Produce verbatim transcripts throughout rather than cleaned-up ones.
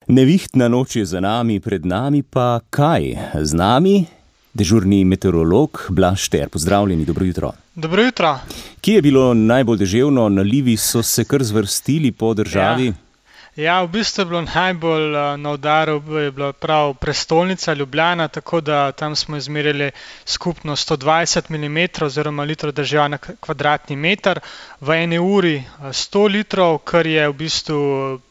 Nevihtna noč je za nami, pred nami pa kaj? Z nami dežurni meteorolog Blaž Šter. Pozdravljeni, dobro jutro. Dobro jutro. Kje je bilo najbolj deževno? Nalivi so se kar zvrstili po državi. Ja. Ja, v bistvu je bilo najbolj na udaru je bila prav prestolnica Ljubljana, tako da tam smo izmerili skupno sto dvajset milimetrov oziroma litrov dežja na kvadratni meter, v eni uri sto litrov, kar je v bistvu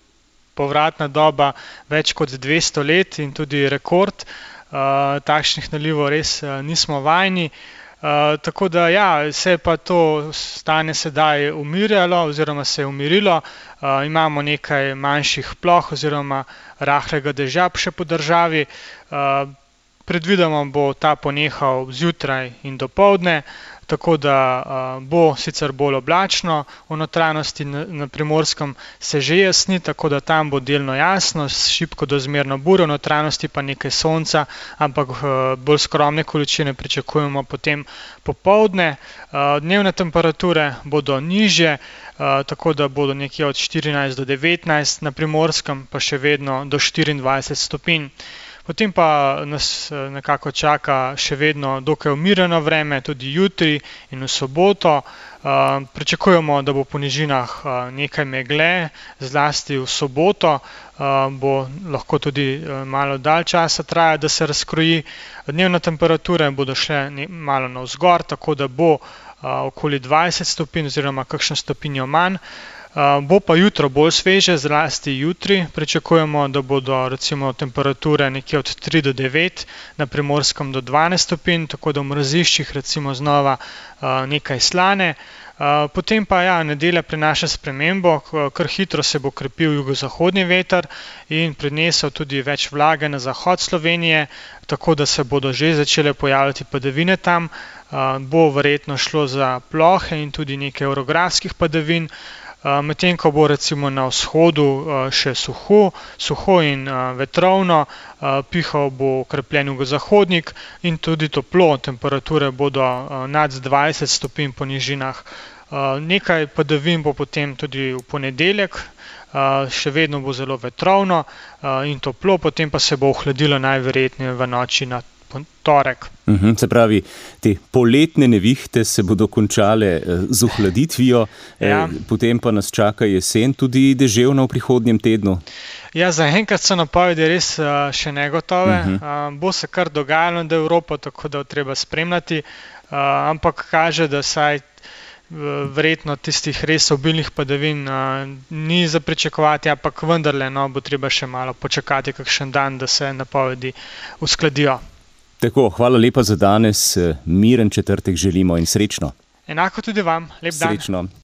povratna doba več kot dvesto let in tudi rekord. Uh, takšnih nalivov res uh, nismo vajeni. Uh, tako da ja, se je pa to stanje sedaj umirjalo oziroma se je umirilo. Uh, imamo nekaj manjših ploh oziroma rahlega dežja še po državi. Uh, predvidoma bo ta ponehal zjutraj in dopoldne, tako da uh, bo sicer bolj oblačno, v notranjosti na, na Primorskem se že jasni, tako da tam bo delno jasno, šibko do zmerno buro, v notranjosti pa nekaj sonca, ampak uh, bolj skromne količine pričakujemo potem popoldne. Uh, dnevne temperature bodo nižje, uh, tako da bodo nekje od štirinajst do devetnajst, na Primorskem pa še vedno do štiriindvajset stopinj. Potem pa nas nekako čaka še vedno dokaj umirjeno vreme, tudi jutri in v soboto. Uh, pričakujemo, da bo po nižinah uh, nekaj megle, zlasti v soboto, uh, bo lahko tudi uh, malo dalj časa traja, da se razkroji. Dnevne temperature bodo šle ne, malo navzgor, tako da bo uh, okoli dvajset stopinj oziroma kakšno stopinjo manj. Uh, bo pa jutro bolj sveže, zlasti jutri. Pričakujemo, da bodo recimo temperature nekje od tri do devet, na Primorskem do dvanajst stopinj, tako da v mraziščih recimo znova uh, nekaj slane. Uh, potem pa ja, nedelja prinaša spremembo, kar hitro se bo krepil jugozahodni veter in prinesel tudi več vlage na zahod Slovenije, tako da se bodo že začele pojavljati padavine tam. Uh, bo verjetno šlo za plohe in tudi nekaj orografskih padavin. Uh, medtem ko bo recimo na vzhodu uh, še suho, suho in uh, vetrovno, uh, pihal bo okrepljen jugozahodnik in tudi toplo, temperature bodo uh, nad dvajset stopinj po nižinah. Uh, nekaj padavin bo potem tudi v ponedeljek, uh, še vedno bo zelo vetrovno uh, in toplo, potem pa se bo ohladilo najverjetneje v noči na torek. Uhum, se pravi, te poletne nevihte se bodo končale z ohladitvijo, ja. eh, potem pa nas čaka jesen, tudi deževna v prihodnjem tednu. Ja, zaenkrat so napovedi res uh, še negotove. Uh, bo se kar dogajalo nad Evropo, tako da jo treba spremljati, uh, ampak kaže, da saj verjetno tistih res obilnih padavin uh, ni za pričakovati, ampak vendarle no, bo treba še malo počakati kakšen dan, da se napovedi uskladijo. Tako, hvala lepa za danes, miren četrtek želimo in srečno. Enako tudi vam, lep dan. Srečno.